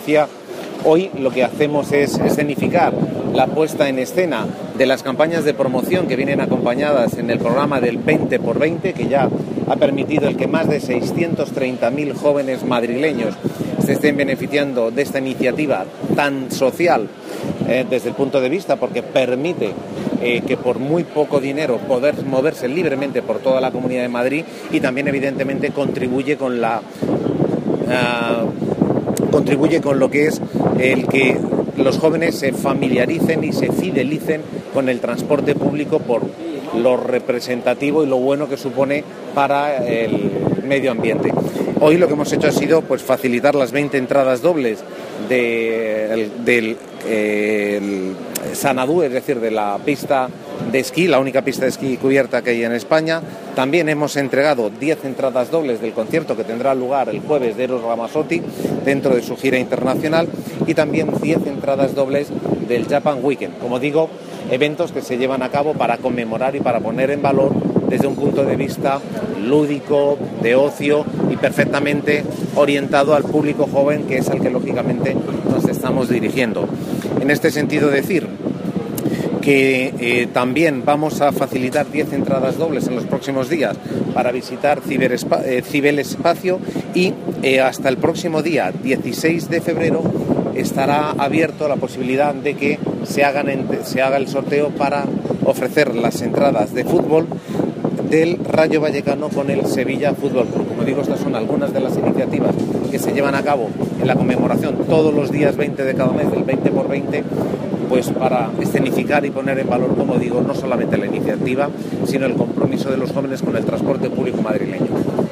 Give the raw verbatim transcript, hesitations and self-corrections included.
decía, hoy lo que hacemos es escenificar la puesta en escena de las campañas de promoción que vienen acompañadas en el programa del veinte por veinte, que ya ha permitido el que más de seiscientos treinta mil jóvenes madrileños se estén beneficiando de esta iniciativa tan social eh, desde el punto de vista, porque permite eh, que por muy poco dinero poder moverse libremente por toda la Comunidad de Madrid, y también evidentemente contribuye con la uh, contribuye con lo que es el que los jóvenes se familiaricen y se fidelicen con el transporte público por lo representativo y lo bueno que supone para el medio ambiente. Hoy lo que hemos hecho ha sido pues facilitar las veinte entradas dobles de, del eh, Sanadú, es decir, de la pista de esquí, la única pista de esquí cubierta que hay en España. También hemos entregado diez entradas dobles del concierto que tendrá lugar el jueves de Eros Ramazzotti dentro de su gira internacional, y también diez entradas dobles del Japan Weekend. Como digo, eventos que se llevan a cabo para conmemorar y para poner en valor desde un punto de vista lúdico, de ocio, y perfectamente orientado al público joven, que es al que lógicamente nos estamos dirigiendo. En este sentido, decir que eh, también vamos a facilitar diez entradas dobles en los próximos días para visitar Ciberespa- eh, Ciberespacio, y eh, hasta el próximo día dieciséis de febrero estará abierto la posibilidad de que se, hagan en, se haga el sorteo para ofrecer las entradas de fútbol del Rayo Vallecano con el Sevilla Fútbol Club. Como digo, estas son algunas de las iniciativas que se llevan a cabo en la conmemoración todos los días veinte de cada mes del veinte por veinte, pues para escenificar y poner en valor, como digo, no solamente la iniciativa, sino el compromiso de los jóvenes con el transporte público madrileño.